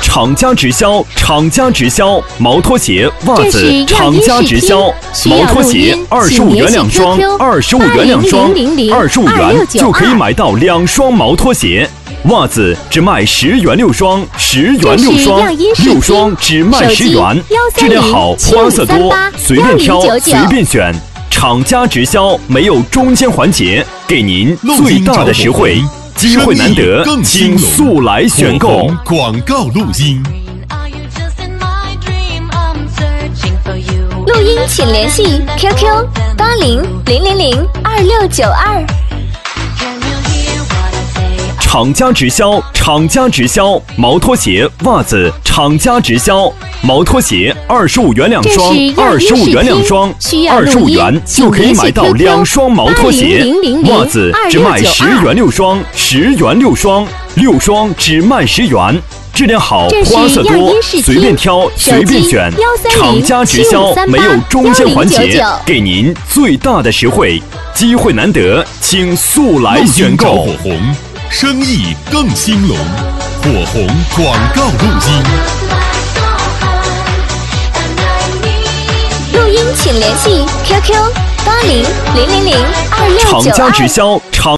厂家直销，厂家直销，毛拖鞋、袜子，厂家直销，毛拖鞋25元2双，25元2双，25元就可以买到2双毛拖鞋。袜子只卖10元6双，10元6双，6双只卖10元，质量好，花色多，随便挑，随便选。厂家直销没有中间环节，给您最大的实惠。机会难得，请速来选购。 广告录音。 录音请联系 QQ8000022692。 厂家直销，厂家直销，毛拖鞋、袜子，厂家直销，毛拖鞋25元2双，25元2双，25元就可以买到2双毛拖鞋。袜子只卖10元6双，10元6双，6双只卖10元。质量好，花色多，随便挑，随便选。厂家直销没有中间环节，给您最大的实惠。机会难得，请速来选购。 火红，生意更兴隆。火红广告录音。 录音请联系 QQ8000022692。 厂家直销，厂。